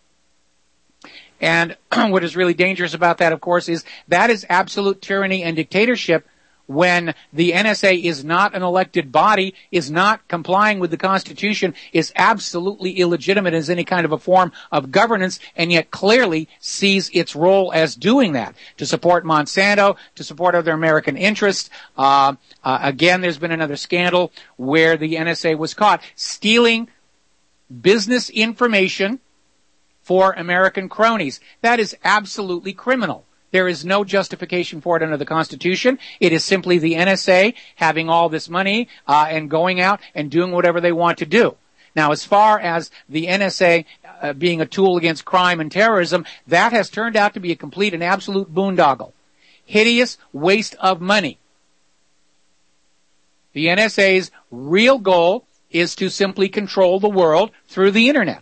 And what is really dangerous about that, of course, is that is absolute tyranny and dictatorship when the NSA is not an elected body, is not complying with the Constitution, is absolutely illegitimate as any kind of a form of governance, and yet clearly sees its role as doing that, to support Monsanto, to support other American interests. Again, there's been another scandal where the NSA was caught stealing business information for American cronies. That is absolutely criminal. There is no justification for it under the Constitution. It is simply the NSA having all this money and going out and doing whatever they want to do. Now, as far as the NSA being a tool against crime and terrorism, that has turned out to be a complete and absolute boondoggle. Hideous waste of money. The NSA's real goal is to simply control the world through the Internet.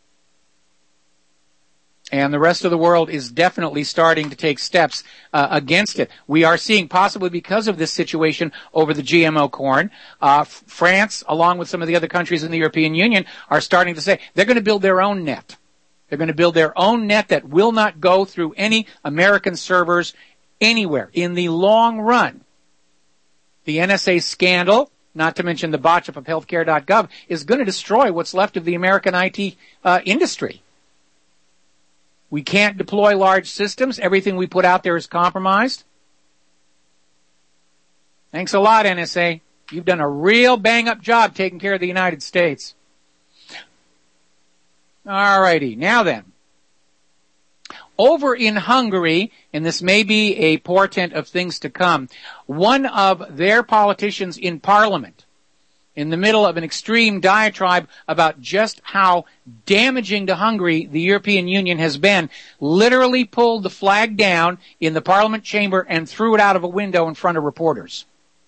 And the rest of the world is definitely starting to take steps against it. We are seeing, possibly because of this situation over the GMO corn, France, along with some of the other countries in the European Union, are starting to say they're going to build their own net. They're going to build their own net that will not go through any American servers anywhere. In the long run, the NSA scandal, not to mention the botch up of healthcare.gov, is going to destroy what's left of the American IT industry. We can't deploy large systems. Everything we put out there is compromised. Thanks a lot, NSA. You've done a real bang-up job taking care of the United States. All righty. Now then. Over in Hungary, and this may be a portent of things to come, one of their politicians in Parliament, in the middle of an extreme diatribe about just how damaging to Hungary the European Union has been, literally pulled the flag down in the Parliament chamber and threw it out of a window in front of reporters.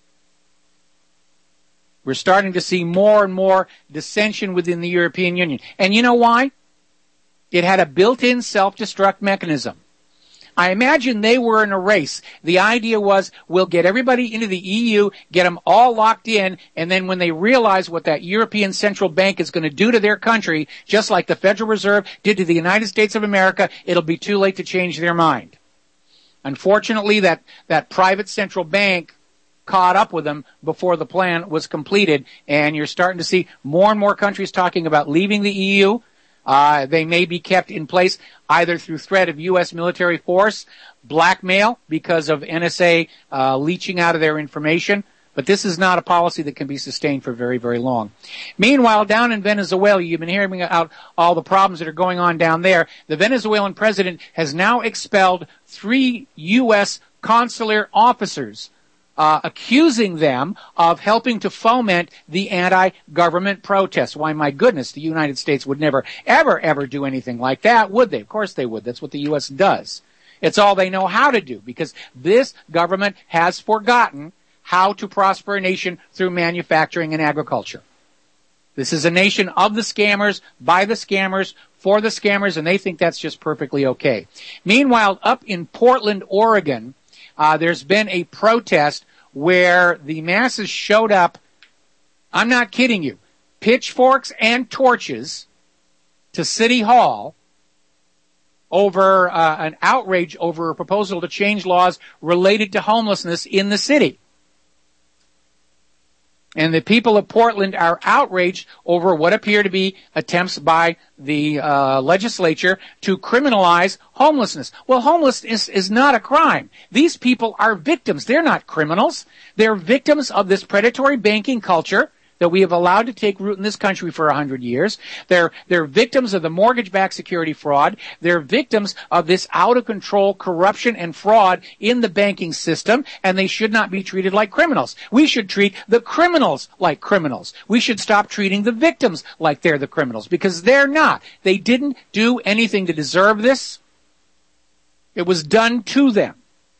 We're starting to see more and more dissension within the European Union. And you know why? It had a built-in self-destruct mechanism. I imagine they were in a race. The idea was, we'll get everybody into the EU, get them all locked in, and then when they realize what that European Central Bank is going to do to their country, just like the Federal Reserve did to the United States of America, it'll be too late to change their mind. Unfortunately, that private central bank caught up with them before the plan was completed, and you're starting to see more and more countries talking about leaving the EU. They may be kept in place either through threat of U.S. military force, blackmail because of NSA leaching out of their information, but this is not a policy that can be sustained for very, very long. Meanwhile, down in Venezuela, you've been hearing about all the problems that are going on down there. The Venezuelan president has now expelled 3 U.S. consular officers, accusing them of helping to foment the anti-government protests. Why, my goodness, the United States would never, ever do anything like that, would they? Of course they would. That's what the U.S. does. It's all they know how to do, because this government has forgotten how to prosper a nation through manufacturing and agriculture. This is a nation of the scammers, by the scammers, for the scammers, and they think that's just perfectly okay. Meanwhile, up in Portland, Oregon, there's been a protest where the masses showed up, I'm not kidding you, pitchforks and torches to City Hall over an outrage over a proposal to change laws related to homelessness in the city. And the people of Portland are outraged over what appear to be attempts by the legislature to criminalize homelessness. Well, homelessness is not a crime. These people are victims. They're not criminals. They're victims of this predatory banking culture that we have allowed to take root in this country for 100 years. They're victims of the mortgage-backed security fraud. They're victims of this out-of-control corruption and fraud in the banking system, and they should not be treated like criminals. We should treat the criminals like criminals. We should stop treating the victims like they're the criminals, because they're not. They didn't do anything to deserve this. It was done to them.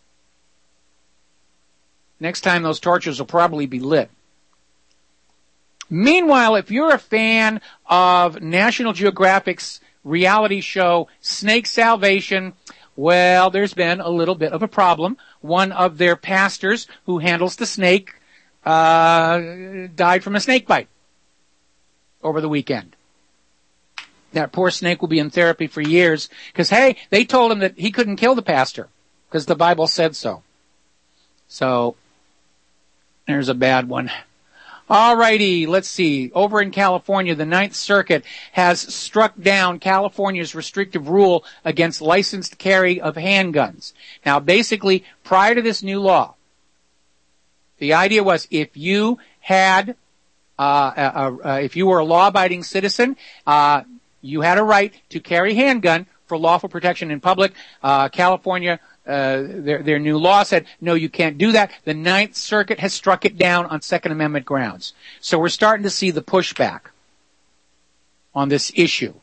Next time, those torches will probably be lit. Meanwhile, if you're a fan of National Geographic's reality show Snake Salvation, well, there's been a little bit of a problem. One of their pastors who handles the snake died from a snake bite over the weekend. That poor snake will be in therapy for years because, hey, they told him that he couldn't kill the pastor because the Bible said so. So, there's a bad one. All righty, let's see. Over in California, the Ninth Circuit has struck down California's restrictive rule against licensed carry of handguns. Now, basically, prior to this new law, the idea was if you had, if you were a law-abiding citizen, you had a right to carry a handgun for lawful protection in public. California, their new law said, no, you can't do that. The Ninth Circuit has struck it down on Second Amendment grounds. So we're starting to see the pushback on this issue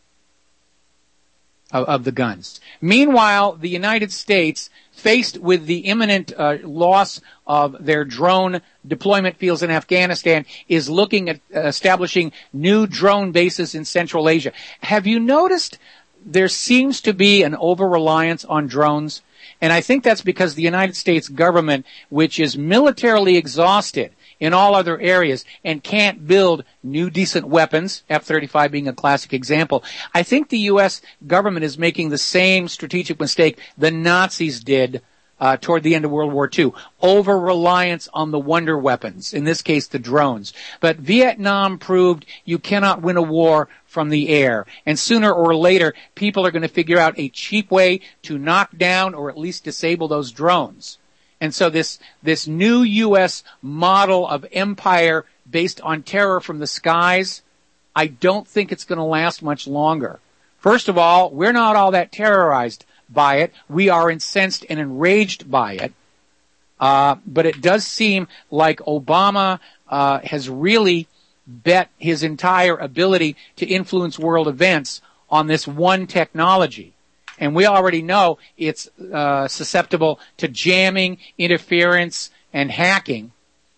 of the guns. Meanwhile, the United States, faced with the imminent loss of their drone deployment fields in Afghanistan, is looking at establishing new drone bases in Central Asia. Have you noticed there seems to be an over-reliance on drones? And I think that's because the United States government, which is militarily exhausted in all other areas and can't build new decent weapons, F-35 being a classic example, I think the U.S. government is making the same strategic mistake the Nazis did toward the end of World War II. Over-reliance on the wonder weapons, in this case the drones. But Vietnam proved you cannot win a war from the air. And sooner or later, people are going to figure out a cheap way to knock down or at least disable those drones. And so this new U.S. model of empire based on terror from the skies, I don't think it's going to last much longer. First of all, we're not all that terrorized by it. We are incensed and enraged by it. But it does seem like Obama has really bet his entire ability to influence world events on this one technology. And we already know it's susceptible to jamming, interference, and hacking.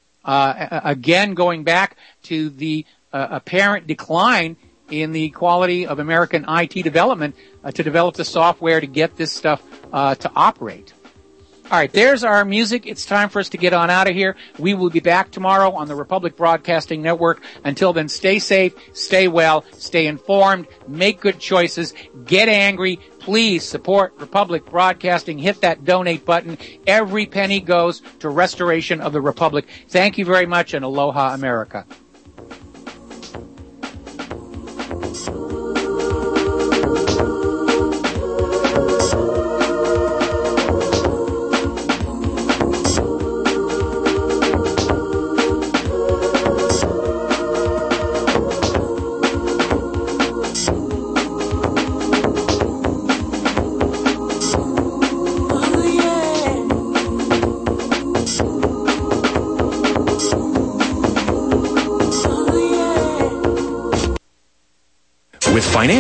Again, going back to the apparent decline in the quality of American IT development to develop the software to get this stuff to operate. All right, there's our music. It's time for us to get on out of here. We will be back tomorrow on the Republic Broadcasting Network. Until then, stay safe, stay well, stay informed, make good choices, get angry. Please support Republic Broadcasting. Hit that donate button. Every penny goes to restoration of the Republic. Thank you very much, and aloha, America. With financial